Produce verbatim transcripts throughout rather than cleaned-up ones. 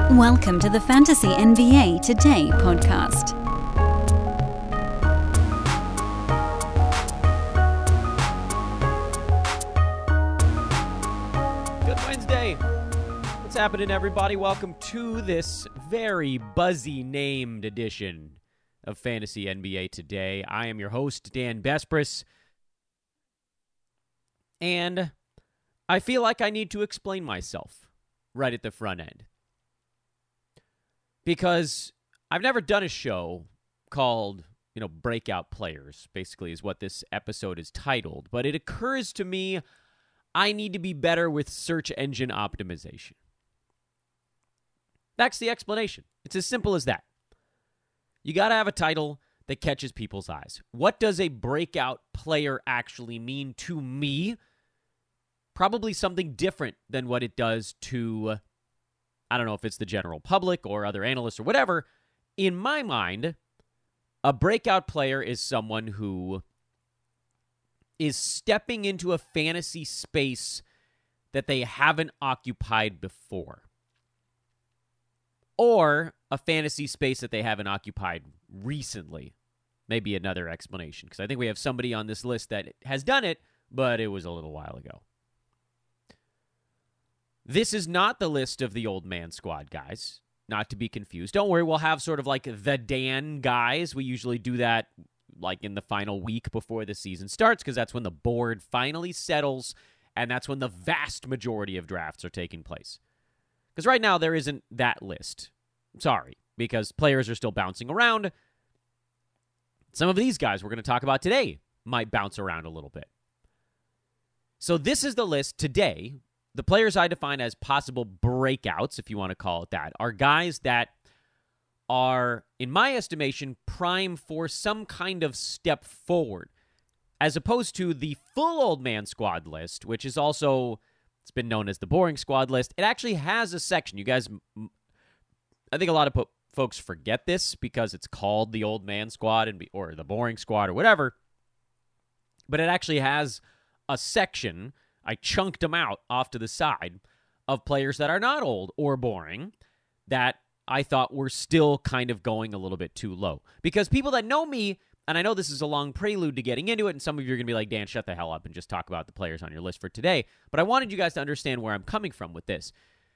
Welcome to the Fantasy N B A Today podcast. Good Wednesday. What's happening, everybody? Welcome to this very buzzy named edition of Fantasy N B A Today. I am your host, Dan Besbris, and I feel like I need to explain myself right at the front end. Because I've never done a show called, you know, Breakout Players, basically is what this episode is titled. But it occurs to me I need to be better with search engine optimization. That's the explanation. It's as simple as that. You got to have a title that catches people's eyes. What does a breakout player actually mean to me? Probably something different than what it does to, I don't know if it's the general public or other analysts or whatever. In my mind, a breakout player is someone who is stepping into a fantasy space that they haven't occupied before. Or a fantasy space that they haven't occupied recently. Maybe another explanation, because I think we have somebody on this list that has done it, but it was a little while ago. This is not the list of the old man squad guys, not to be confused. Don't worry, we'll have sort of like the Dan guys. We usually do that like in the final week before the season starts, because that's when the board finally settles, and that's when the vast majority of drafts are taking place. Because right now there isn't that list. Sorry, because players are still bouncing around. Some of these guys we're going to talk about today might bounce around a little bit. So this is the list today. The players I define as possible breakouts, if you want to call it that, are guys that are, in my estimation, prime for some kind of step forward, as opposed to the full old man squad list, which is also, it's been known as the boring squad list. It actually has a section. You guys, I think a lot of po- folks forget this because it's called the old man squad and be, or the boring squad or whatever, but it actually has a section. I chunked them out off to the side of players that are not old or boring that I thought were still kind of going a little bit too low. Because people that know me, and I know this is a long prelude to getting into it, and some of you are going to be like, Dan, shut the hell up and just talk about the players on your list for today. But I wanted you guys to understand where I'm coming from with this.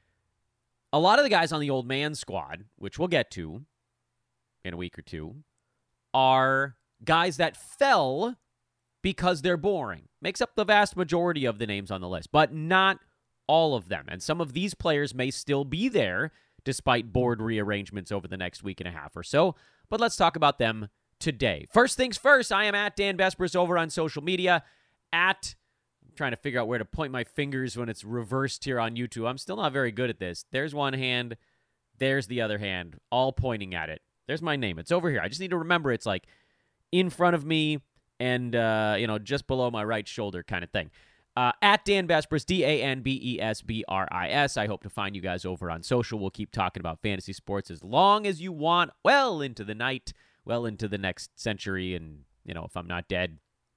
A lot of the guys on the old man squad, which we'll get to in a week or two, are guys that fell because they're boring. Makes up the vast majority of the names on the list, but not all of them. And some of these players may still be there despite board rearrangements over the next week and a half or so. But let's talk about them today. First things first, I am at Dan Besbris over on social media. At, I'm trying to figure out where to point my fingers when it's reversed here on YouTube. I'm still not very good at this. There's one hand, there's the other hand, all pointing at it. There's my name. It's over here. I just need to remember it's like in front of me, and, uh, you know, just below my right shoulder kind of thing. Uh, at Dan Besbris, D A N B E S B R I S. I hope to find you guys over on social. We'll keep talking about fantasy sports as long as you want, well into the night, well into the next century, and, you know, if I'm not dead.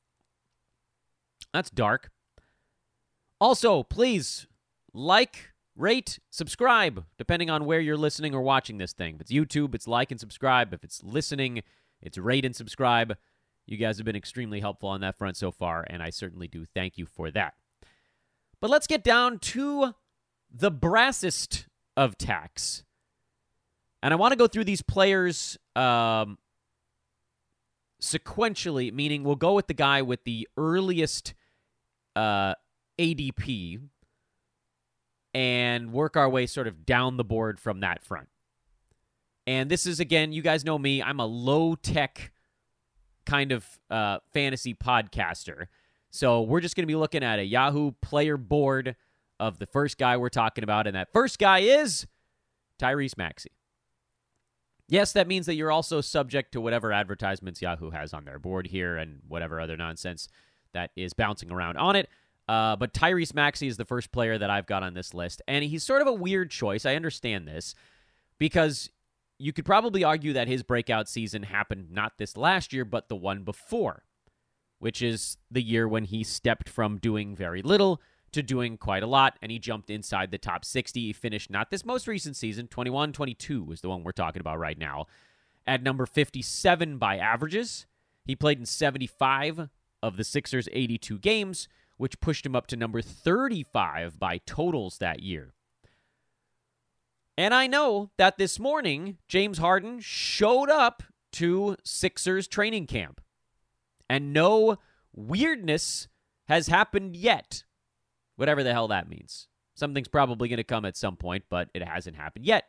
That's dark. Also, please like, rate, subscribe, depending on where you're listening or watching this thing. If it's YouTube, it's like and subscribe. If it's listening, it's rate and subscribe. You guys have been extremely helpful on that front so far, and I certainly do thank you for that. But let's get down to the brassest of tacks. And I want to go through these players um, sequentially, meaning we'll go with the guy with the earliest uh, A D P and work our way sort of down the board from that front. And this is, again, you guys know me, I'm a low-tech kind of uh, fantasy podcaster. So we're just going to be looking at a Yahoo player board of the first guy we're talking about, and that first guy is Tyrese Maxey. Yes, that means that you're also subject to whatever advertisements Yahoo has on their board here and whatever other nonsense that is bouncing around on it. Uh, but Tyrese Maxey is the first player that I've got on this list, and he's sort of a weird choice. I understand this, because you could probably argue that his breakout season happened not this last year, but the one before, which is the year when he stepped from doing very little to doing quite a lot, and he jumped inside the top sixty. He finished not this most recent season, twenty-one twenty-two is the one we're talking about right now, at number fifty-seven by averages. He played in seventy-five of the Sixers' eighty-two games, which pushed him up to number thirty-five by totals that year. And I know that this morning, James Harden showed up to Sixers training camp, and no weirdness has happened yet. Whatever the hell that means. Something's probably going to come at some point, but it hasn't happened yet.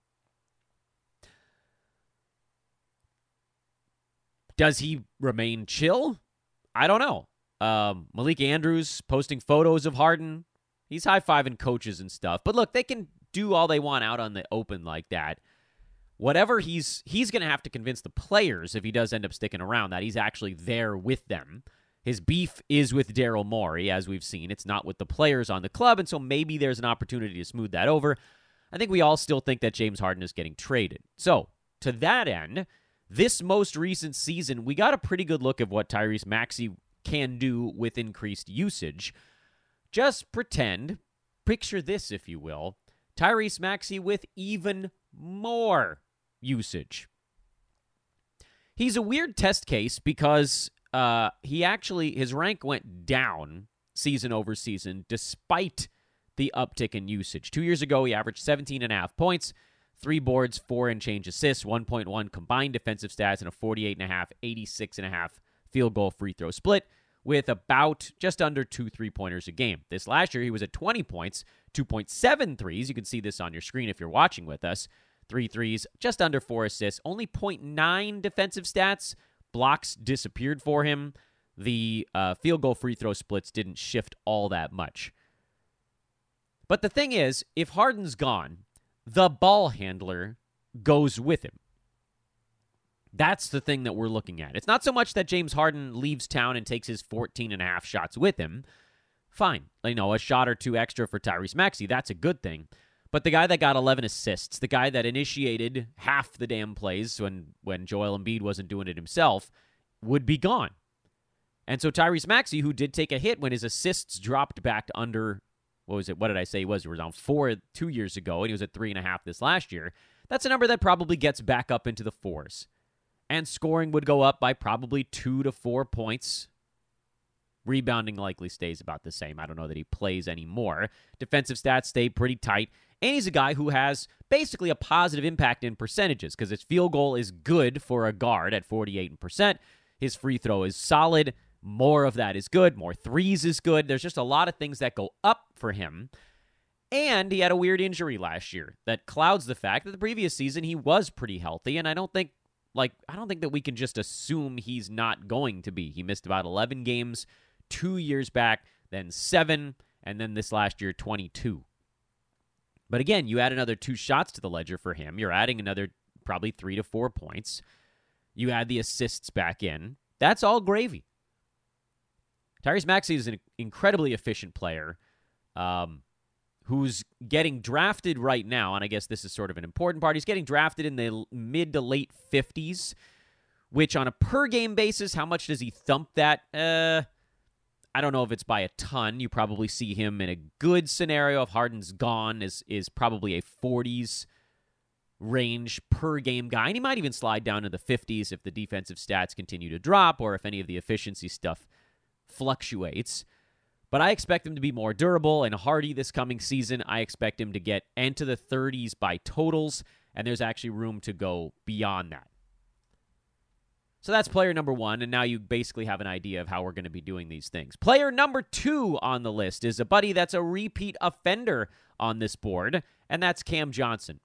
Does he remain chill? I don't know. Um, Malik Andrews posting photos of Harden. He's high-fiving coaches and stuff. But look, they can do all they want out on the open like that. Whatever he's he's going to have to convince the players, if he does end up sticking around, that he's actually there with them. His beef is with Daryl Morey, as we've seen. It's not with the players on the club, and so maybe there's an opportunity to smooth that over. I think we all still think that James Harden is getting traded. So, to that end, this most recent season, we got a pretty good look at what Tyrese Maxey can do with increased usage. Just pretend, picture this, if you will, Tyrese Maxey with even more usage. He's a weird test case because uh, he actually, his rank went down season over season despite the uptick in usage. Two years ago, he averaged seventeen and a half points, three boards, four and change assists, one point one combined defensive stats, and a forty-eight and a half, eighty-six and a half field goal free throw split with about just under two three-pointers a game. This last year, he was at twenty points, two point seven threes. You can see this on your screen if you're watching with us. Three threes, just under four assists, only zero point nine defensive stats. Blocks disappeared for him. The uh, field goal free throw splits didn't shift all that much. But the thing is, if Harden's gone, the ball handler goes with him. That's the thing that we're looking at. It's not so much that James Harden leaves town and takes his fourteen and a half shots with him. Fine. You know, a shot or two extra for Tyrese Maxey, that's a good thing. But the guy that got eleven assists, the guy that initiated half the damn plays when, when Joel Embiid wasn't doing it himself, would be gone. And so Tyrese Maxey, who did take a hit when his assists dropped back to under, what was it? What did I say he was? He was on four two years ago, and he was at three and a half this last year. That's a number that probably gets back up into the fours. And scoring would go up by probably two to four points. Rebounding likely stays about the same. I don't know that he plays anymore. Defensive stats stay pretty tight. And he's a guy who has basically a positive impact in percentages because his field goal is good for a guard at forty-eight percent. His free throw is solid. More of that is good. More threes is good. There's just a lot of things that go up for him. And he had a weird injury last year that clouds the fact that the previous season he was pretty healthy. And I don't think Like, I don't think that we can just assume he's not going to be. He missed about eleven games two years back, then seven, and then this last year, twenty-two. But again, you add another two shots to the ledger for him. You're adding another probably three to four points. You add the assists back in. That's all gravy. Tyrese Maxey is an incredibly efficient player um, who's getting drafted right now, and I guess this is sort of an important part. He's getting drafted in the mid to late fifties, which on a per-game basis, how much does he thump that? Uh, I don't know if it's by a ton. You probably see him in a good scenario. If Harden's gone, is is probably a forties range per-game guy, and he might even slide down to the fifties if the defensive stats continue to drop or if any of the efficiency stuff fluctuates. But I expect him to be more durable and hardy this coming season. I expect him to get into the thirties by totals, and there's actually room to go beyond that. So that's player number one, and now you basically have an idea of how we're going to be doing these things. Player number two on the list is a buddy that's a repeat offender on this board, and that's Cam Johnson,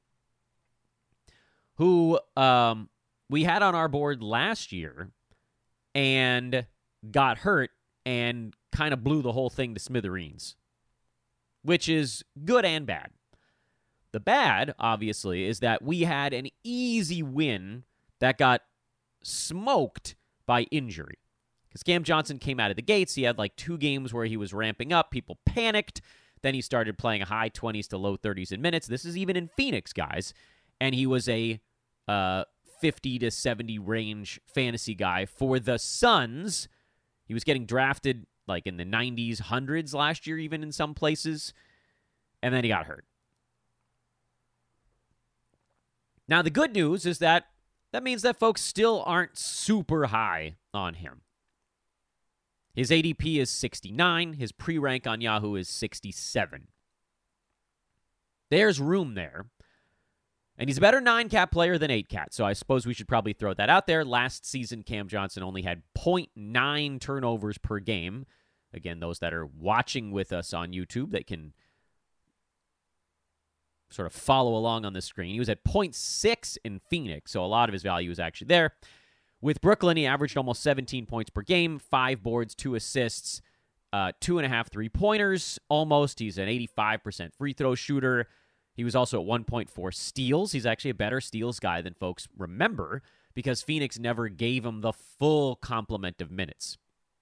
who um, we had on our board last year and got hurt and kind of blew the whole thing to smithereens, which is good and bad. The bad, obviously, is that we had an easy win that got smoked by injury. Because Cam Johnson came out of the gates. He had like two games where he was ramping up. People panicked. Then he started playing high twenties to low thirties in minutes. This is even in Phoenix, guys. And he was a uh, fifty to seventy range fantasy guy for the Suns. He was getting drafted like in the nineties, hundreds last year, even in some places. And then he got hurt. Now, the good news is that that means that folks still aren't super high on him. His A D P is sixty-nine. His pre-rank on Yahoo is sixty-seven. There's room there. And he's a better nine-cat player than eight-cat, so I suppose we should probably throw that out there. Last season, Cam Johnson only had point nine turnovers per game. Again, those that are watching with us on YouTube, they can sort of follow along on the screen. He was at point six in Phoenix, so a lot of his value is actually there. With Brooklyn, he averaged almost seventeen points per game, five boards, two assists, uh, two and a half three-pointers, almost. He's an eighty-five percent free throw shooter. He was also at one point four steals. He's actually a better steals guy than folks remember because Phoenix never gave him the full complement of minutes.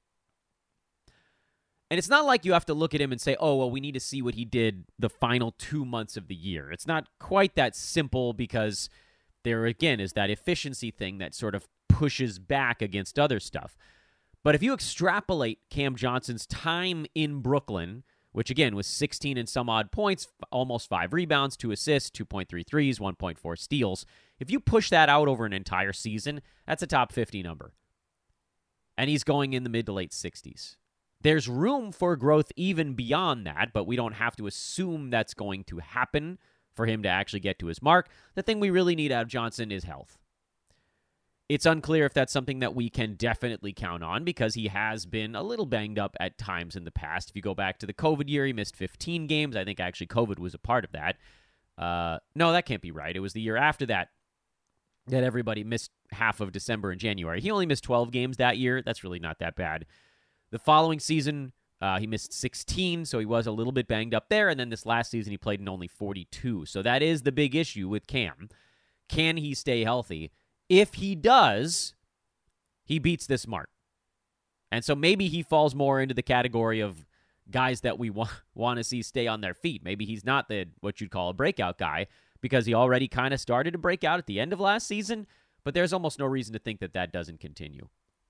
And it's not like you have to look at him and say, oh, well, we need to see what he did the final two months of the year. It's not quite that simple because there, again, is that efficiency thing that sort of pushes back against other stuff. But if you extrapolate Cam Johnson's time in Brooklyn, which, again, was sixteen and some odd points, almost five rebounds, two assists, two point three threes, one point four steals. If you push that out over an entire season, that's a top fifty number. And he's going in the mid to late sixties. There's room for growth even beyond that, but we don't have to assume that's going to happen for him to actually get to his mark. The thing we really need out of Johnson is health. It's unclear if that's something that we can definitely count on because he has been a little banged up at times in the past. If you go back to the COVID year, he missed fifteen games. I think actually COVID was a part of that. Uh, no, that can't be right. It was the year after that that everybody missed half of December and January. He only missed twelve games that year. That's really not that bad. The following season, uh, he missed sixteen, so he was a little bit banged up there. And then this last season, he played in only forty-two. So that is the big issue with Cam. Can he stay healthy? If he does, he beats this mark. And so maybe he falls more into the category of guys that we want, want to see stay on their feet. Maybe he's not the what you'd call a breakout guy because he already kind of started to break out at the end of last season, but there's almost no reason to think that that doesn't continue.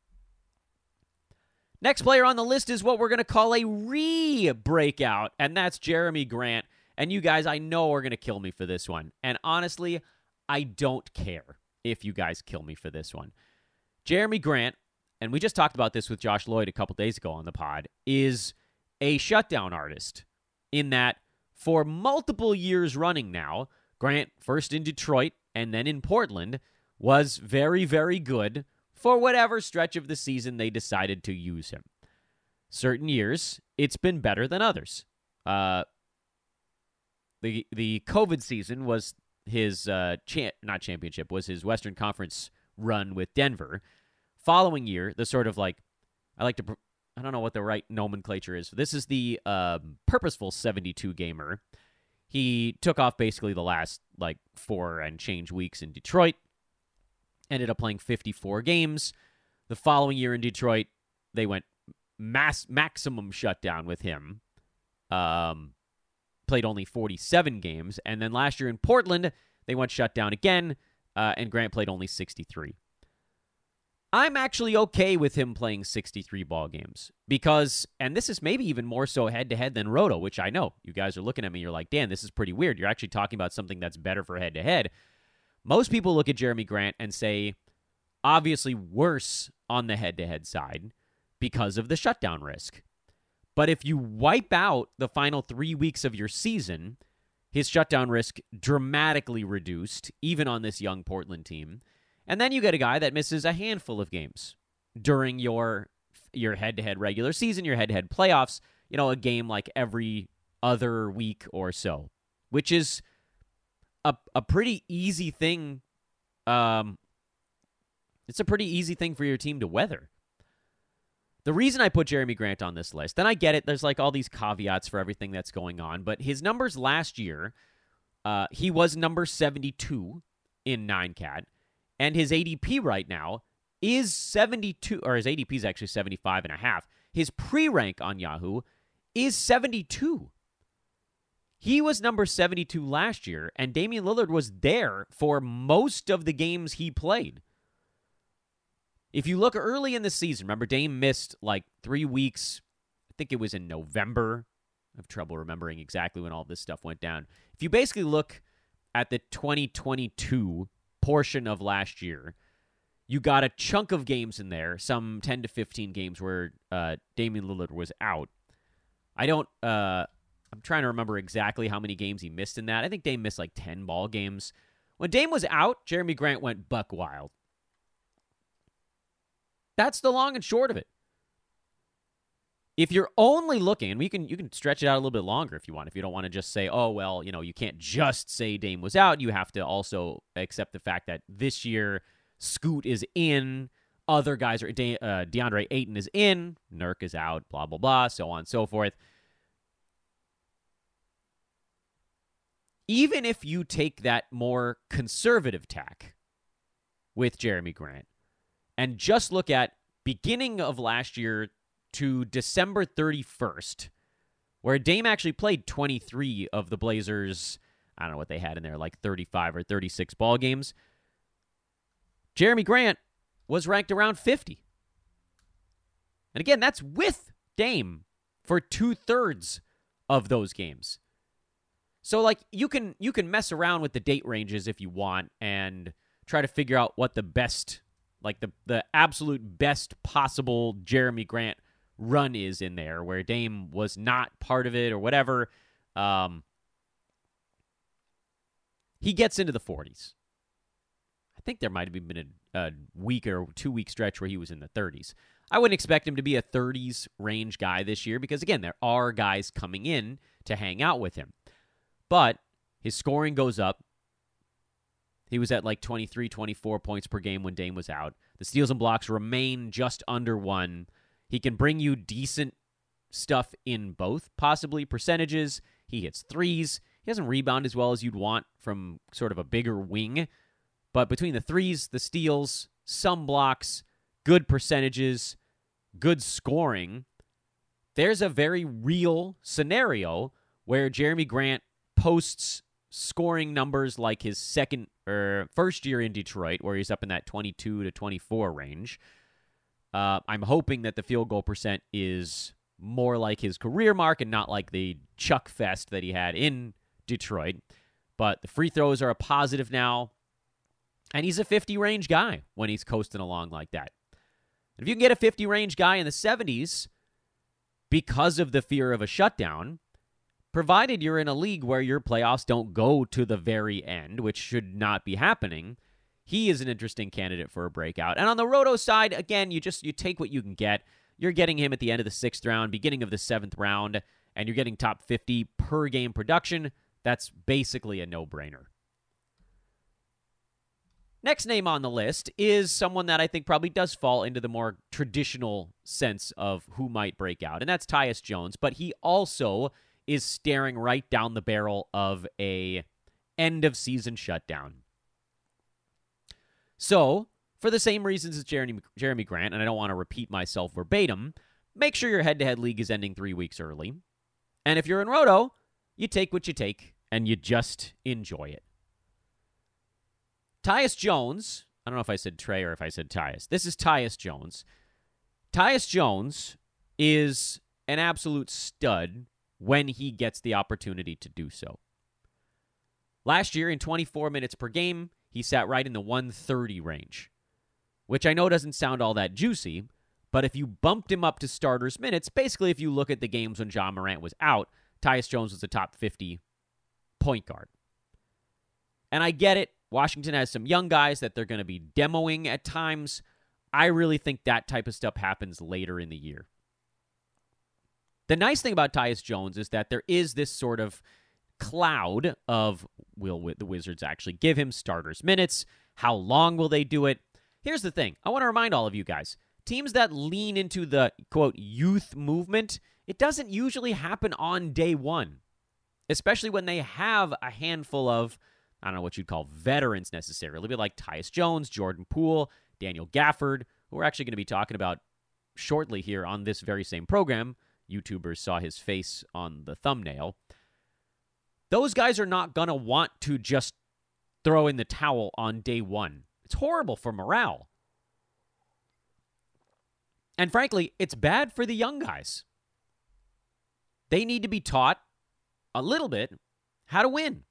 Next player on the list is what we're going to call a re-breakout, and that's Jeremy Grant. And you guys, I know are going to kill me for this one. And honestly, I don't care if you guys kill me for this one. Jeremy Grant, and we just talked about this with Josh Lloyd a couple days ago on the pod, is a shutdown artist in that for multiple years running now, Grant, first in Detroit and then in Portland, was very, very good for whatever stretch of the season they decided to use him. Certain years, it's been better than others. Uh, the the COVID season was his, uh, cha- not championship, was his Western Conference run with Denver. Following year, the sort of like, I like to, I don't know what the right nomenclature is. This is the um, purposeful seventy-two gamer. He took off basically the last like four and change weeks in Detroit. Ended up playing fifty-four games. The following year in Detroit, they went mass maximum shutdown with him. Um, played only forty-seven games. And then last year in Portland, they went shut down again, uh, and Grant played only sixty-three. I'm actually okay with him playing sixty-three ball games because, and this is maybe even more so head-to-head than Roto, which I know. You guys are looking at me, you're like, Dan, this is pretty weird. You're actually talking about something that's better for head-to-head. Most people look at Jeremy Grant and say, obviously worse on the head-to-head side because of the shutdown risk. But if you wipe out the final three weeks of your season, his shutdown risk dramatically reduced, even on this young Portland team. And then you get a guy that misses a handful of games during your your head-to-head regular season, your head-to-head playoffs, you know, a game like every other week or so, which is a a pretty easy thing. Um, it's a pretty easy thing for your team to weather. The reason I put Jeremy Grant on this list, and I get it, there's like all these caveats for everything that's going on, but his numbers last year, uh, he was number seventy-two in nine cat, and his A D P right now is seventy-two, or his A D P is actually seventy-five and a half. His pre-rank on Yahoo is seventy-two. He was number seventy-two last year, and Damian Lillard was there for most of the games he played. If you look early in the season, remember Dame missed like three weeks I think it was in November. I have trouble remembering exactly when all this stuff went down. If you basically look at the twenty twenty-two portion of last year, you got a chunk of games in there, some ten to fifteen games where uh, Damian Lillard was out. I don't, uh, I'm trying to remember exactly how many games he missed in that. I think Dame missed like ten ball games. When Dame was out, Jeremy Grant went buck wild. That's the long and short of it. If you're only looking, and we can you can stretch it out a little bit longer if you want, if you don't want to just say, oh, well, you know, you can't just say Dame was out. You have to also accept the fact that this year Scoot is in, other guys are, De- uh, DeAndre Ayton is in, Nurk is out, blah, blah, blah, so on and so forth. Even if you take that more conservative tack with Jeremy Grant and just look at beginning of last year to December thirty-first, where Dame actually played twenty-three of the Blazers, I don't know what they had in there, like thirty-five or thirty-six ball games, Jeremy Grant was ranked around fifty. And again, that's with Dame for two-thirds of those games. So, like, you can you can mess around with the date ranges if you want and try to figure out what the best, like the, the absolute best possible Jeremy Grant run is in there, where Dame was not part of it or whatever. Um, he gets into the forties. I think there might have been a, a week or two-week stretch where he was in the thirties. I wouldn't expect him to be a thirties range guy this year because, again, there are guys coming in to hang out with him. But his scoring goes up. He was at like twenty-three, twenty-four points per game when Dame was out. The steals and blocks remain just under one. He can bring you decent stuff in both, possibly percentages. He hits threes. He doesn't rebound as well as you'd want from sort of a bigger wing. But between the threes, the steals, some blocks, good percentages, good scoring, there's a very real scenario where Jeremy Grant posts scoring numbers like his second or first year in Detroit, where he's up in that twenty-two to twenty-four range. Uh, I'm hoping that the field goal percent is more like his career mark and not like the Chuck Fest that he had in Detroit. But the free throws are a positive now, and he's a fifty-range guy when he's coasting along like that. If you can get a fifty-range guy in the seventies because of the fear of a shutdown, provided you're in a league where your playoffs don't go to the very end, which should not be happening, he is an interesting candidate for a breakout. And on the Roto side, again, you just you take what you can get. You're getting him at the end of the sixth round, beginning of the seventh round, and you're getting top fifty per game production. That's basically a no-brainer. Next name on the list is someone that I think probably does fall into the more traditional sense of who might break out, and that's Tyus Jones. But he also is staring right down the barrel of a end-of-season shutdown. So, for the same reasons as Jeremy, Jeremy Grant, and I don't want to repeat myself verbatim, make sure your head-to-head league is ending three weeks early. And if you're in Roto, you take what you take, and you just enjoy it. Tyus Jones, I don't know if I said Trey or if I said Tyus. This is Tyus Jones. Tyus Jones is an absolute stud when he gets the opportunity to do so. Last year, in twenty-four minutes per game, he sat right in the one thirty range, which I know doesn't sound all that juicy, but if you bumped him up to starters minutes, basically if you look at the games when Ja Morant was out, Tyus Jones was a top fifty point guard. And I get it. Washington has some young guys that they're going to be demoing at times. I really think that type of stuff happens later in the year. The nice thing about Tyus Jones is that there is this sort of cloud of, will the Wizards actually give him starters minutes? How long will they do it? Here's the thing. I want to remind all of you guys, teams that lean into the, quote, youth movement, it doesn't usually happen on day one, especially when they have a handful of, I don't know what you'd call veterans necessarily, a little bit like Tyus Jones, Jordan Poole, Daniel Gafford, who we're actually going to be talking about shortly here on this very same program. YouTubers saw his face on the thumbnail. Those guys are not going to want to just throw in the towel on day one. It's horrible for morale. And frankly, it's bad for the young guys. They need to be taught a little bit how to win.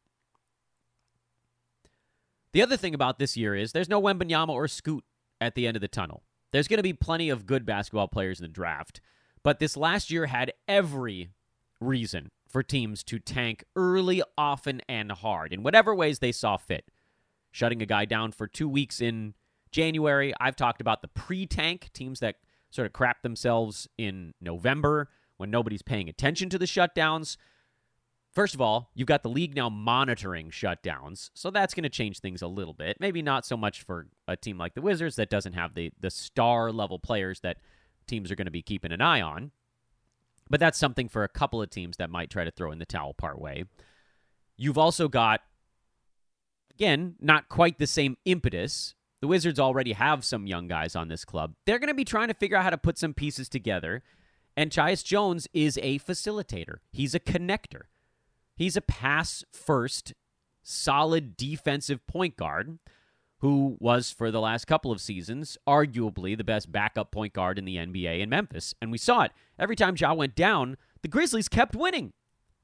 The other thing about this year is there's no Wembanyama or Scoot at the end of the tunnel. There's going to be plenty of good basketball players in the draft, but this last year had every reason for teams to tank early, often, and hard in whatever ways they saw fit. Shutting a guy down for two weeks in January. I've talked about the pre-tank, teams that sort of crap themselves in November when nobody's paying attention to the shutdowns. First of all, you've got the league now monitoring shutdowns, so that's going to change things a little bit. Maybe not so much for a team like the Wizards that doesn't have the, the star-level players that teams are going to be keeping an eye on. But that's something for a couple of teams that might try to throw in the towel partway. You've also got, again, not quite the same impetus. The Wizards already have some young guys on this club. They're going to be trying to figure out how to put some pieces together, and Tyus Jones is a facilitator. He's a connector. He's a pass-first, solid defensive point guard who was, for the last couple of seasons, arguably the best backup point guard in the N B A in Memphis. And we saw it. Every time Ja went down, the Grizzlies kept winning.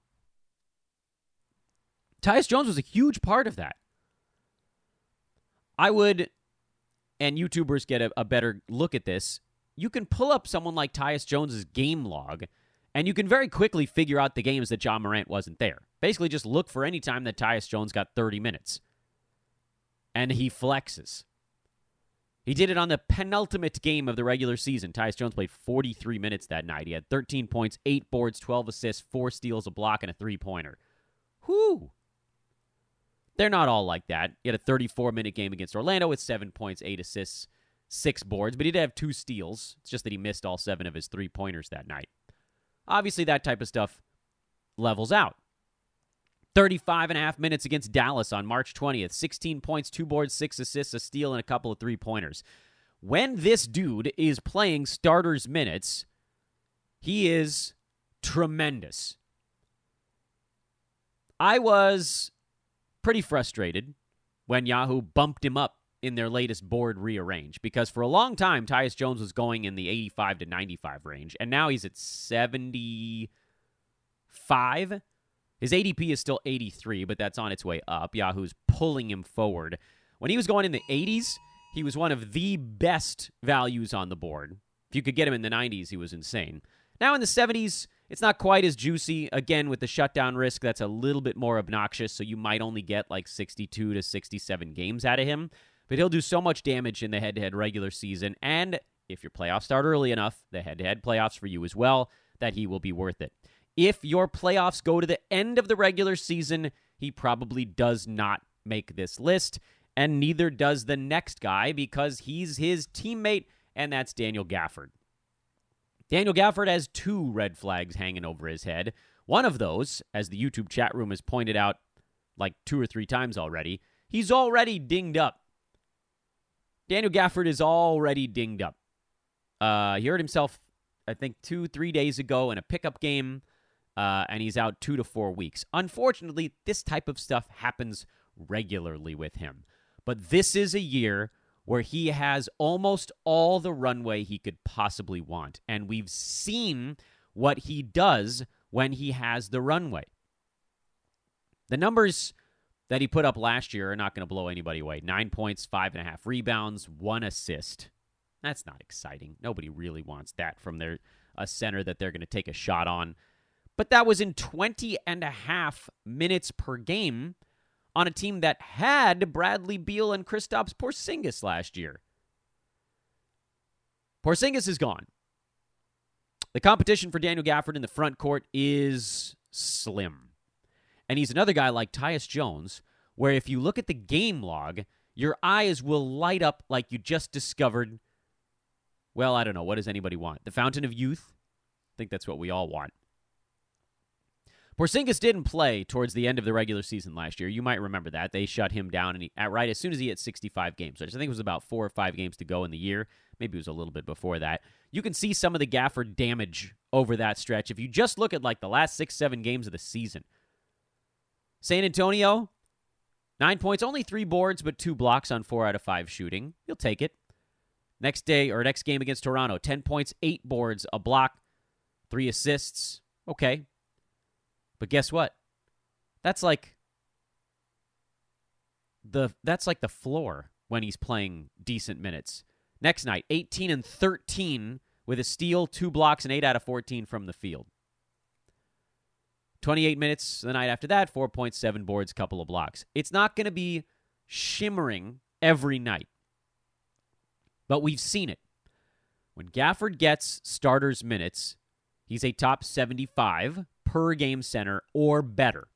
Tyus Jones was a huge part of that. I would, and YouTubers get a, a better look at this, you can pull up someone like Tyus Jones's game log, and you can very quickly figure out the games that Ja Morant wasn't there. Basically, just look for any time that Tyus Jones got thirty minutes. And he flexes. He did it on the penultimate game of the regular season. Tyus Jones played forty-three minutes that night. He had thirteen points, eight boards, twelve assists, four steals, a block, and a three-pointer. Whew. They're not all like that. He had a thirty-four-minute game against Orlando with seven points, eight assists, six boards, but he did have two steals. It's just that he missed all seven of his three-pointers that night. Obviously, that type of stuff levels out. thirty-five and a half minutes against Dallas on March twentieth. sixteen points, two boards, six assists, a steal, and a couple of three-pointers. When this dude is playing starters minutes, he is tremendous. I was pretty frustrated when Yahoo bumped him up in their latest board rearrange, because for a long time, Tyus Jones was going in the eighty-five to ninety-five range, and now he's at seventy-five. His A D P is still eighty-three, but that's on its way up. Yahoo's pulling him forward. When he was going in the eighties, he was one of the best values on the board. If you could get him in the nineties, he was insane. Now in the seventies, it's not quite as juicy. Again, with the shutdown risk, that's a little bit more obnoxious, so you might only get like sixty-two to sixty-seven games out of him. But he'll do so much damage in the head-to-head regular season, and if your playoffs start early enough, the head-to-head playoffs for you as well, that he will be worth it. If your playoffs go to the end of the regular season, he probably does not make this list, and neither does the next guy because he's his teammate, and that's Daniel Gafford. Daniel Gafford has two red flags hanging over his head. One of those, as the YouTube chat room has pointed out like two or three times already, he's already dinged up. Daniel Gafford is already dinged up. Uh, he hurt himself, I think, two, three days ago in a pickup game, uh, and he's out two to four weeks. Unfortunately, this type of stuff happens regularly with him. But this is a year where he has almost all the runway he could possibly want, and we've seen what he does when he has the runway. The numbers that he put up last year are not going to blow anybody away. Nine points, five and a half rebounds, one assist. That's not exciting. Nobody really wants that from their a center that they're going to take a shot on. But that was in twenty and a half minutes per game on a team that had Bradley Beal and Kristaps Porzingis last year. Porzingis is gone. The competition for Daniel Gafford in the front court is slim. And he's another guy like Tyus Jones, where if you look at the game log, your eyes will light up like you just discovered, well, I don't know, what does anybody want? The fountain of youth? I think that's what we all want. Porzingis didn't play towards the end of the regular season last year. You might remember that. They shut him down and he, right as soon as he hit sixty-five games. I think it was about four or five games to go in the year. Maybe it was a little bit before that. You can see some of the Gafford damage over that stretch if you just look at like the last six, seven games of the season. San Antonio, nine points, only three boards, but two blocks on four out of five shooting. You'll take it. Next day, or next game against Toronto, ten points, eight boards, a block, three assists. Okay, But guess what? That's like the that's like the floor when he's playing decent minutes. Next night, eighteen and thirteen with a steal, two blocks, and eight out of fourteen from the field. twenty-eight minutes the night after that, four point seven boards, couple of blocks. It's not going to be shimmering every night. But we've seen it. When Gafford gets starters minutes, he's a top seventy-five per game center or better.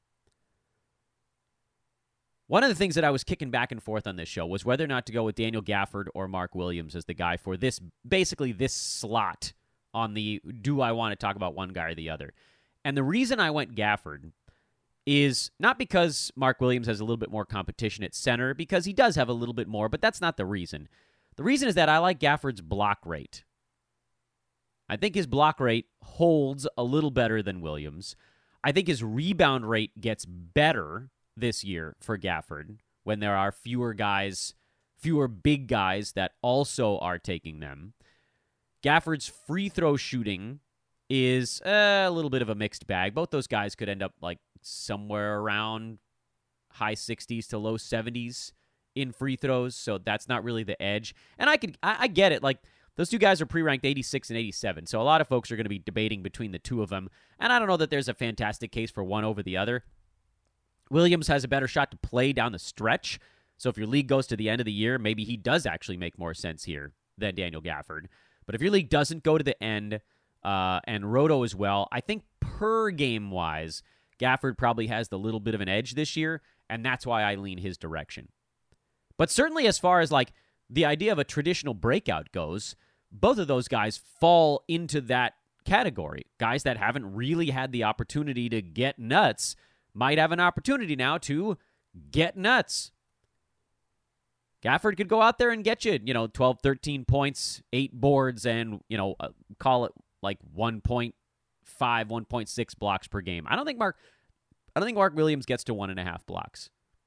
One of the things that I was kicking back and forth on this show was whether or not to go with Daniel Gafford or Mark Williams as the guy for this, basically this slot on the do I want to talk about one guy or the other. And the reason I went Gafford is not because Mark Williams has a little bit more competition at center, because he does have a little bit more, but that's not the reason. The reason is that I like Gafford's block rate. I think his block rate holds a little better than Williams. I think his rebound rate gets better this year for Gafford when there are fewer guys, fewer big guys that also are taking them. Gafford's free throw shooting is a little bit of a mixed bag. Both those guys could end up like somewhere around high sixties to low seventies in free throws, so that's not really the edge. And I could, I, I get it. Like, those two guys are pre-ranked eighty-six and eighty-seven, so a lot of folks are going to be debating between the two of them, and I don't know that there's a fantastic case for one over the other. Williams has a better shot to play down the stretch, so if your league goes to the end of the year, maybe he does actually make more sense here than Daniel Gafford. But if your league doesn't go to the end, uh, and Roto as well, I think per game-wise, Gafford probably has the little bit of an edge this year, and that's why I lean his direction. But certainly as far as like the idea of a traditional breakout goes, both of those guys fall into that category. Guys that haven't really had the opportunity to get nuts might have an opportunity now to get nuts. Gafford could go out there and get you, you know, twelve, thirteen points, eight boards, and, you know, uh, call it like one point five, one point six blocks per game. I don't think Mark, I don't think Mark Williams gets to one and a half blocks.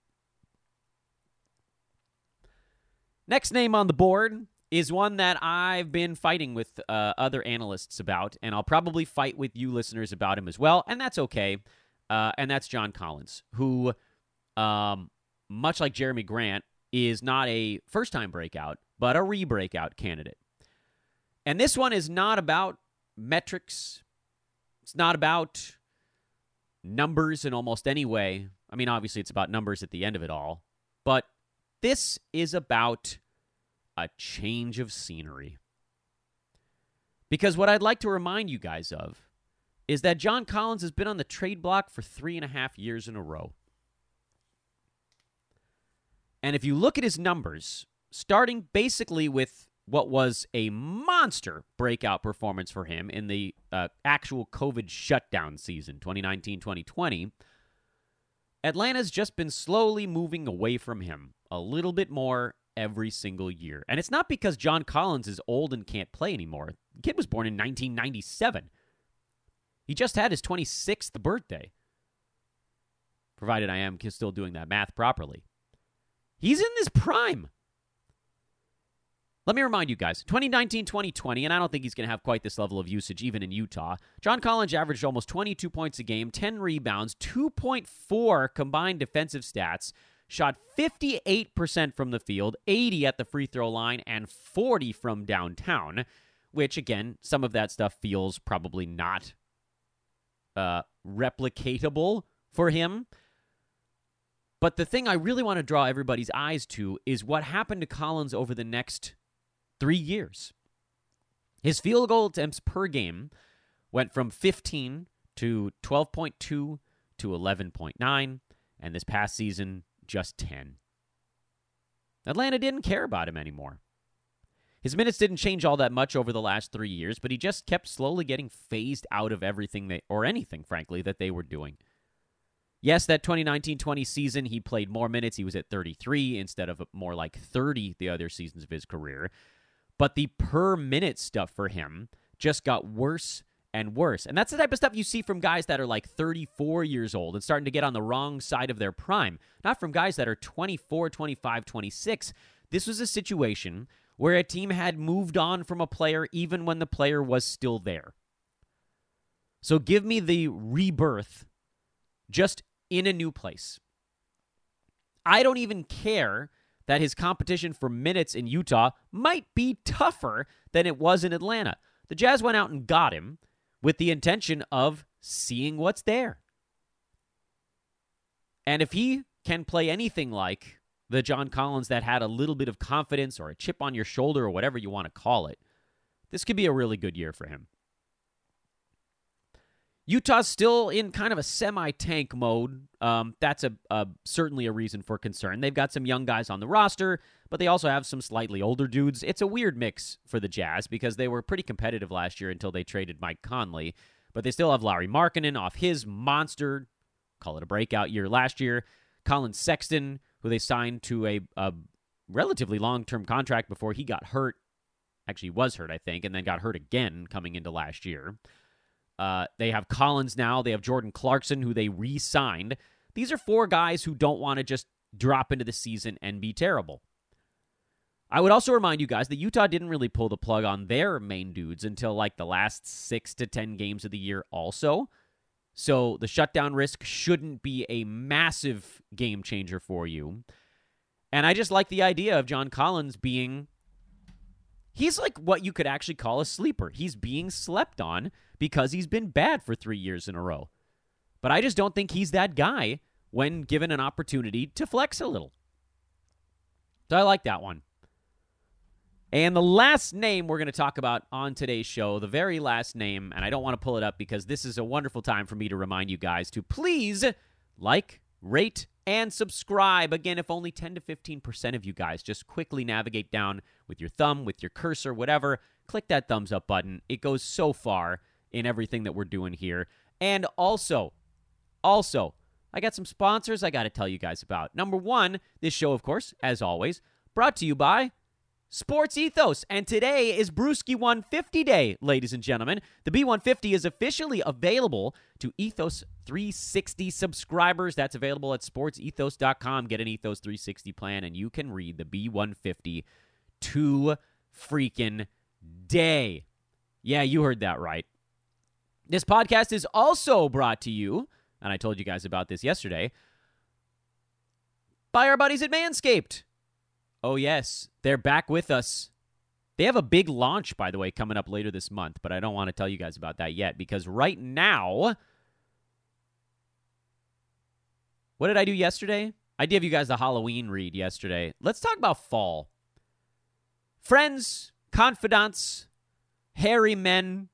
Next name on the board is one that I've been fighting with uh, other analysts about, and I'll probably fight with you listeners about him as well, and that's okay. Uh, and that's John Collins, who, um, much like Jeremy Grant, is not a first-time breakout, but a re-breakout candidate. And this one is not about metrics. It's not about numbers in almost any way. I mean, obviously it's about numbers at the end of it all, but this is about a change of scenery. Because what I'd like to remind you guys of is that John Collins has been on the trade block for three and a half years in a row. And if you look at his numbers, starting basically with what was a monster breakout performance for him in the uh, actual COVID shutdown season, twenty nineteen twenty twenty, Atlanta's just been slowly moving away from him a little bit more every single year. And it's not because John Collins is old and can't play anymore. The kid was born in nineteen ninety-seven. He just had his twenty-sixth birthday, provided I am still doing that math properly. He's in this prime. Let me remind you guys, twenty nineteen twenty twenty, and I don't think he's going to have quite this level of usage even in Utah, John Collins averaged almost twenty-two points a game, ten rebounds, two point four combined defensive stats, shot fifty-eight percent from the field, eighty at the free throw line, and forty from downtown, which, again, some of that stuff feels probably not uh, replicatable for him. But the thing I really want to draw everybody's eyes to is what happened to Collins over the next three years. His field goal attempts per game went from fifteen to twelve point two to eleven point nine, and this past season, just ten. Atlanta didn't care about him anymore. His minutes didn't change all that much over the last three years, but he just kept slowly getting phased out of everything, they, or anything, frankly, that they were doing. Yes, that twenty nineteen twenty season, he played more minutes. He was at thirty-three instead of more like thirty the other seasons of his career. But the per-minute stuff for him just got worse and worse. And that's the type of stuff you see from guys that are like thirty-four years old and starting to get on the wrong side of their prime. Not from guys that are twenty-four, twenty-five, twenty-six. This was a situation where a team had moved on from a player even when the player was still there. So give me the rebirth just in a new place. I don't even care that his competition for minutes in Utah might be tougher than it was in Atlanta. The Jazz went out and got him with the intention of seeing what's there. And if he can play anything like the John Collins that had a little bit of confidence or a chip on your shoulder or whatever you want to call it, this could be a really good year for him. Utah's still in kind of a semi-tank mode. Um, that's a, a certainly a reason for concern. They've got some young guys on the roster, but they also have some slightly older dudes. It's a weird mix for the Jazz because they were pretty competitive last year until they traded Mike Conley, but they still have Lauri Markkanen off his monster, call it a breakout year last year. Colin Sexton, who they signed to a, a relatively long-term contract before he got hurt. Actually, he was hurt, I think, and then got hurt again coming into last year. Uh, they have Collins now. They have Jordan Clarkson, who they re-signed. These are four guys who don't want to just drop into the season and be terrible. I would also remind you guys that Utah didn't really pull the plug on their main dudes until like the last six to ten games of the year also. So the shutdown risk shouldn't be a massive game changer for you. And I just like the idea of John Collins being... He's like what you could actually call a sleeper. He's being slept on because he's been bad for three years in a row. But I just don't think he's that guy when given an opportunity to flex a little. So I like that one. And the last name we're going to talk about on today's show, the very last name, and I don't want to pull it up because this is a wonderful time for me to remind you guys to please like, rate, and subscribe. Again, if only ten to fifteen percent of you guys just quickly navigate down with your thumb, with your cursor, whatever, click that thumbs up button. It goes so far in everything that we're doing here. And also, also, I got some sponsors I got to tell you guys about. Number one, this show, of course, as always, brought to you by Sports Ethos, and today is Brewski one fifty Day, ladies and gentlemen. The B one fifty is officially available to Ethos three sixty subscribers. That's available at sports ethos dot com. Get an Ethos three sixty plan, and you can read the B one fifty to freaking day. Yeah, you heard that right. This podcast is also brought to you, and I told you guys about this yesterday, by our buddies at Manscaped. Oh, yes, they're back with us. They have a big launch, by the way, coming up later this month, but I don't want to tell you guys about that yet because right now, what did I do yesterday? I gave you guys the Halloween read yesterday. Let's talk about fall. Friends, confidants, hairy men.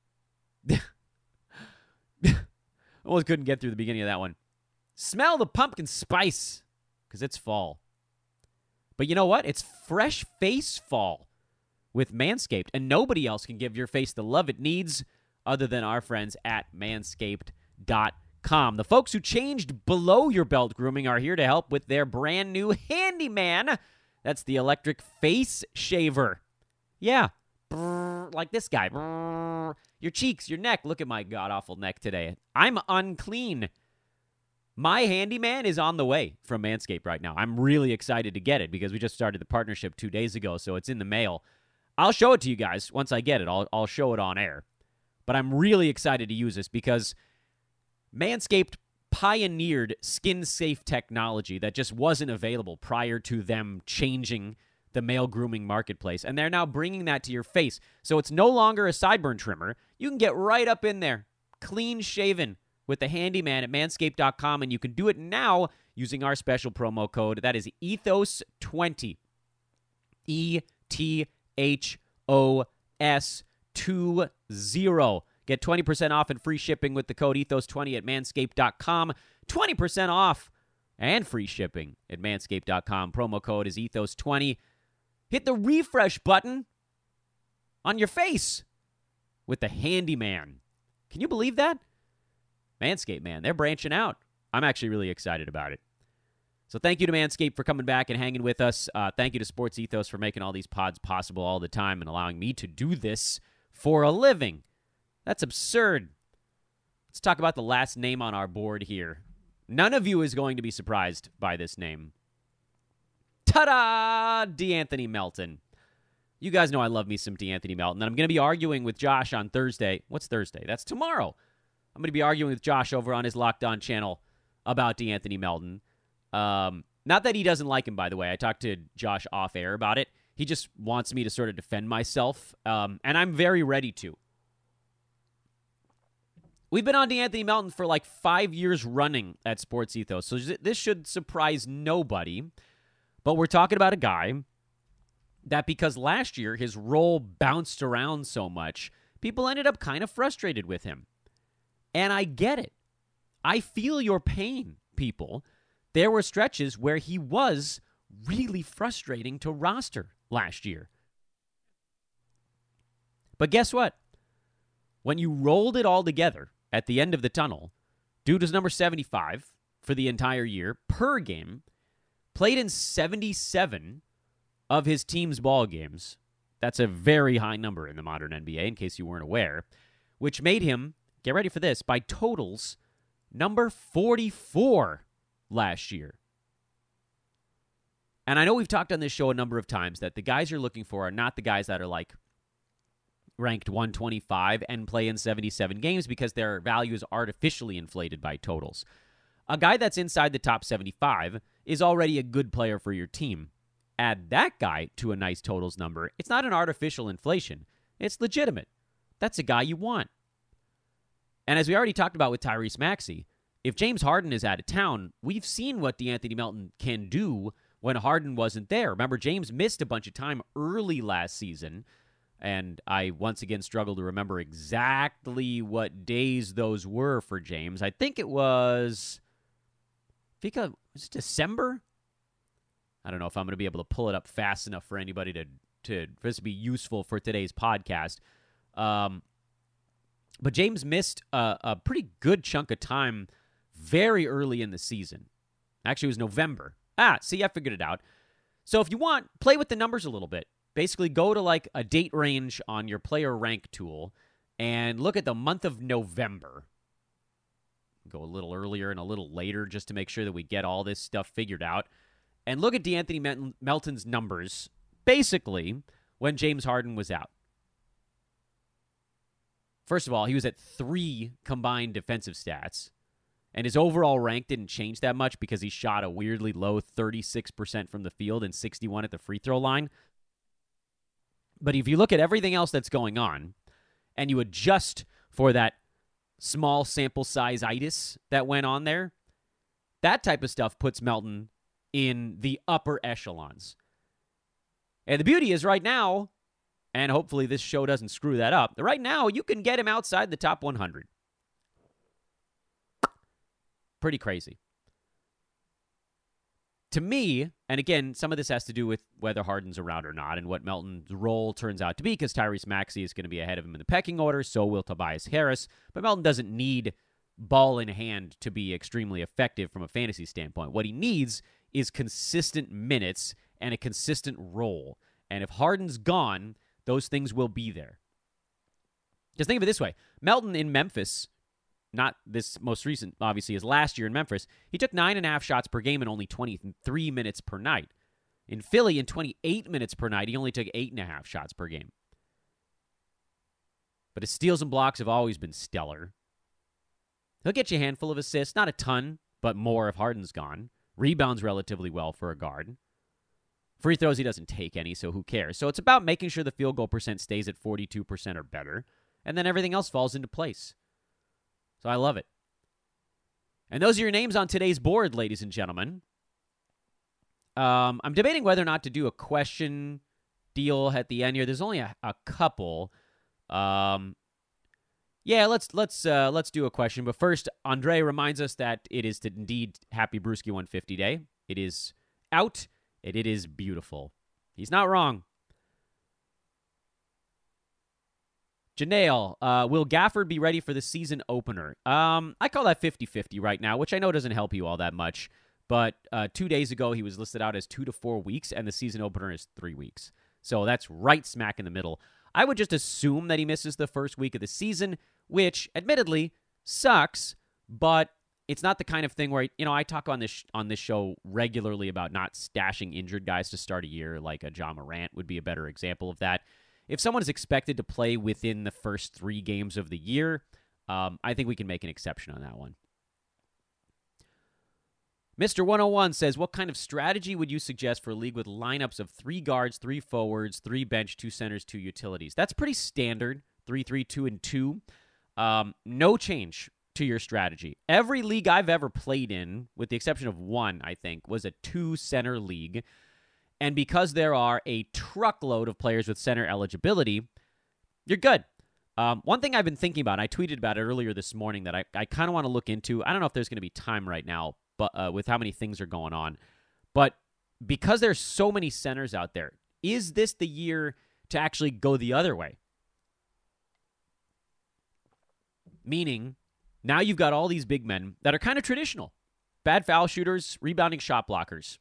Almost couldn't get through the beginning of that one. Smell the pumpkin spice because it's fall. But you know what? It's fresh face fall with Manscaped, and nobody else can give your face the love it needs other than our friends at manscaped dot com. The folks who changed below your belt grooming are here to help with their brand new Handyman. That's the electric face shaver. Yeah, brrr, like this guy. Brrr. Your cheeks, your neck. Look at my god-awful neck today. I'm unclean. My Handyman is on the way from Manscaped right now. I'm really excited to get it because we just started the partnership two days ago, so it's in the mail. I'll show it to you guys once I get it. I'll, I'll show it on air. But I'm really excited to use this because Manscaped pioneered skin-safe technology that just wasn't available prior to them changing the male grooming marketplace. And they're now bringing that to your face. So it's no longer a sideburn trimmer. You can get right up in there, clean-shaven, with the Handyman at manscaped dot com, and you can do it now using our special promo code. That is ethos twenty. E T H O S two zero. Get twenty percent off and free shipping with the code ethos twenty at manscaped dot com. twenty percent off and free shipping at manscaped dot com. Promo code is ethos twenty. Hit the refresh button on your face with the Handyman. Can you believe that? Manscaped, man, they're branching out. I'm actually really excited about it. So thank you to Manscaped for coming back and hanging with us. Uh, thank you to Sports Ethos for making all these pods possible all the time and allowing me to do this for a living. That's absurd. Let's talk about the last name on our board here. None of you is going to be surprised by this name. Ta-da! DeAnthony Melton. You guys know I love me some DeAnthony Melton, and I'm going to be arguing with Josh on Thursday. What's Thursday? That's tomorrow. I'm going to be arguing with Josh over on his Locked On channel about DeAnthony Melton. Um, not that he doesn't like him, by the way. I talked to Josh off air about it. He just wants me to sort of defend myself, um, and I'm very ready to. We've been on DeAnthony Melton for like five years running at Sports Ethos, so this should surprise nobody. But we're talking about a guy that because last year his role bounced around so much, people ended up kind of frustrated with him. And I get it. I feel your pain, people. There were stretches where he was really frustrating to roster last year. But guess what? When you rolled it all together at the end of the tunnel, dude was number seventy-five for the entire year per game, played in seventy-seven of his team's ball games. That's a very high number in the modern N B A, in case you weren't aware, which made him, get ready for this, by totals, number forty-four last year. And I know we've talked on this show a number of times that the guys you're looking for are not the guys that are like ranked one twenty-five and play in seventy-seven games because their value is artificially inflated by totals. A guy that's inside the top seventy-five is already a good player for your team. Add that guy to a nice totals number. It's not an artificial inflation. It's legitimate. That's a guy you want. And as we already talked about with Tyrese Maxey, if James Harden is out of town, we've seen what DeAnthony Melton can do when Harden wasn't there. Remember, James missed a bunch of time early last season, and I once again struggle to remember exactly what days those were for James. I think it was, I think it was December? I don't know if I'm going to be able to pull it up fast enough for anybody to, to for this to be useful for today's podcast. Um, but James missed a, a pretty good chunk of time very early in the season. Actually, it was November. Ah, see, I figured it out. So if you want, play with the numbers a little bit. Basically, go to like a date range on your player rank tool and look at the month of November. Go a little earlier and a little later just to make sure that we get all this stuff figured out. And look at DeAnthony Melton's numbers, basically, when James Harden was out. First of all, he was at three combined defensive stats. And his overall rank didn't change that much because he shot a weirdly low thirty-six percent from the field and sixty-one at the free throw line. But if you look at everything else that's going on, and you adjust for that small sample size-itis that went on there, that type of stuff puts Melton in the upper echelons. And the beauty is right now, and hopefully this show doesn't screw that up, right now you can get him outside the top one hundred. Pretty crazy. To me, and again, some of this has to do with whether Harden's around or not and what Melton's role turns out to be, because Tyrese Maxey is going to be ahead of him in the pecking order, so will Tobias Harris. But Melton doesn't need ball in hand to be extremely effective from a fantasy standpoint. What he needs is consistent minutes and a consistent role. And if Harden's gone, those things will be there. Just think of it this way. Melton in Memphis, not this most recent, obviously, is last year in Memphis, he took nine and a half shots per game and only twenty-three minutes per night. In Philly, in twenty-eight minutes per night, he only took eight and a half shots per game. But his steals and blocks have always been stellar. He'll get you a handful of assists, not a ton, but more if Harden's gone. Rebounds relatively well for a guard. Free throws, he doesn't take any, so who cares? So it's about making sure the field goal percent stays at forty-two percent or better, and then everything else falls into place. So I love it. And those are your names on today's board, ladies and gentlemen. Um, I'm debating whether or not to do a question deal at the end here. There's only a, a couple. Um, yeah, let's let's uh, let's do a question. But first, Andre reminds us that it is indeed Happy Brewski one fifty Day. It is out, and it is beautiful. He's not wrong. Janelle, uh, will Gafford be ready for the season opener? Um, I call that fifty-fifty right now, which I know doesn't help you all that much. But uh, two days ago, he was listed out as two to four weeks, and the season opener is three weeks. So that's right smack in the middle. I would just assume that he misses the first week of the season, which, admittedly, sucks, but it's not the kind of thing where, you know, I talk on this on this show regularly about not stashing injured guys to start a year, like a Ja Morant would be a better example of that. If someone is expected to play within the first three games of the year, um, I think we can make an exception on that one. Mister one oh one says, what kind of strategy would you suggest for a league with lineups of three guards, three forwards, three bench, two centers, two utilities? That's pretty standard, three, three, two, and two. Um, no change to your strategy. Every league I've ever played in, with the exception of one, I think, was a two-center league. And because there are a truckload of players with center eligibility, you're good. Um, one thing I've been thinking about, I tweeted about it earlier this morning that I, I kind of want to look into. I don't know if there's going to be time right now, but uh, with how many things are going on. But because there's so many centers out there, is this the year to actually go the other way? Meaning, now you've got all these big men that are kind of traditional. Bad foul shooters, rebounding shot blockers.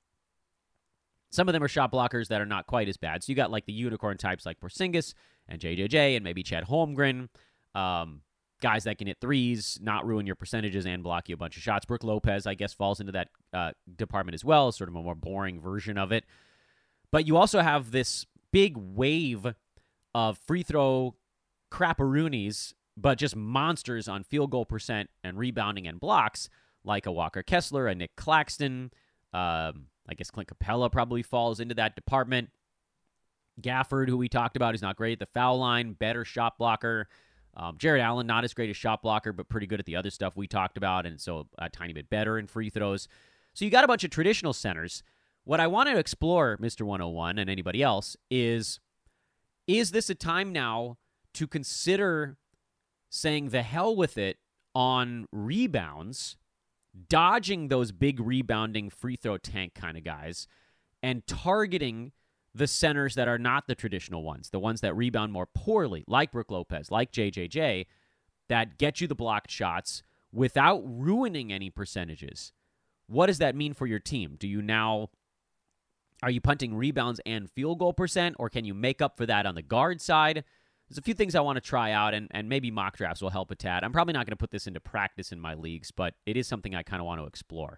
Some of them are shot blockers that are not quite as bad. So you got like the unicorn types like Porzingis and J J J and maybe Chet Holmgren. Um, guys that can hit threes, not ruin your percentages, and block you a bunch of shots. Brook Lopez, I guess, falls into that uh, department as well, sort of a more boring version of it. But you also have this big wave of free throw crapperoonies, but just monsters on field goal percent and rebounding and blocks, like a Walker Kessler, a Nick Claxton. Um, I guess Clint Capella probably falls into that department. Gafford, who we talked about, is not great at the foul line, better shot blocker. Um, Jared Allen, not as great a shot blocker, but pretty good at the other stuff we talked about, and so a tiny bit better in free throws. So you got a bunch of traditional centers. What I want to explore, Mister one oh one and anybody else, is, is this a time now to consider saying the hell with it on rebounds, dodging those big rebounding free throw tank kind of guys, and targeting the centers that are not the traditional ones, the ones that rebound more poorly, like Brook Lopez, like J J J, that get you the blocked shots without ruining any percentages. What does that mean for your team? Do you now, are you punting rebounds and field goal percent, or can you make up for that on the guard side? There's a few things I want to try out, and, and maybe mock drafts will help a tad. I'm probably not going to put this into practice in my leagues, but it is something I kind of want to explore.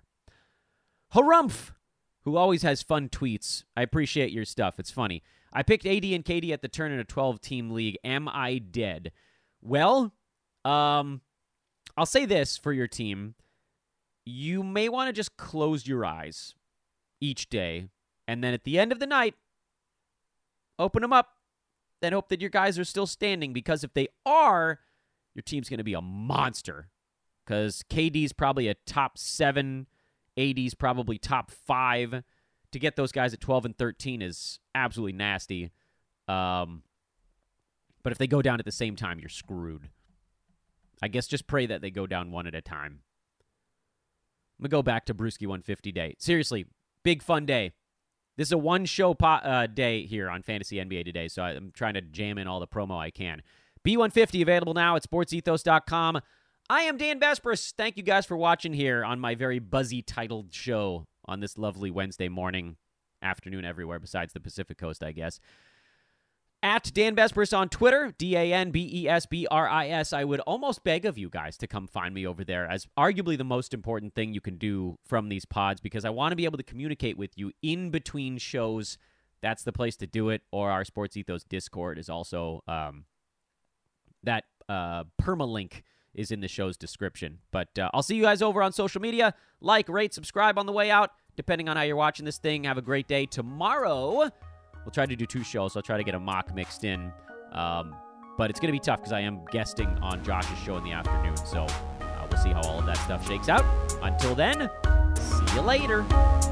Harumph, who always has fun tweets. I appreciate your stuff. It's funny. I picked A D and K D at the turn in a twelve-team league. Am I dead? Well, um, I'll say this for your team. You may want to just close your eyes each day, and then at the end of the night, open them up and hope that your guys are still standing, because if they are, your team's going to be a monster, because K D's probably a top seven, A D's probably top five. To get those guys at twelve and thirteen is absolutely nasty. Um, but if they go down at the same time, you're screwed. I guess just pray that they go down one at a time. I'm going to go back to Brewski one fifty day. Seriously, big fun day. This is a one-show po- uh, day here on Fantasy N B A Today, so I'm trying to jam in all the promo I can. B one fifty available now at sports ethos dot com. I am Dan Vespris. Thank you guys for watching here on my very buzzy titled show on this lovely Wednesday morning, afternoon everywhere besides the Pacific Coast, I guess. At Dan Vespris on Twitter, D A N B E S B R I S. I would almost beg of you guys to come find me over there as arguably the most important thing you can do from these pods, because I want to be able to communicate with you in between shows. That's the place to do it. Or our Sports Ethos Discord is also um, that uh, permalink is in the show's description. But uh, I'll see you guys over on social media. Like, rate, subscribe on the way out, depending on how you're watching this thing. Have a great day. Tomorrow, we'll try to do two shows. I'll try to get a mock mixed in. Um, but it's going to be tough because I am guesting on Josh's show in the afternoon. So uh, we'll see how all of that stuff shakes out. Until then, see you later.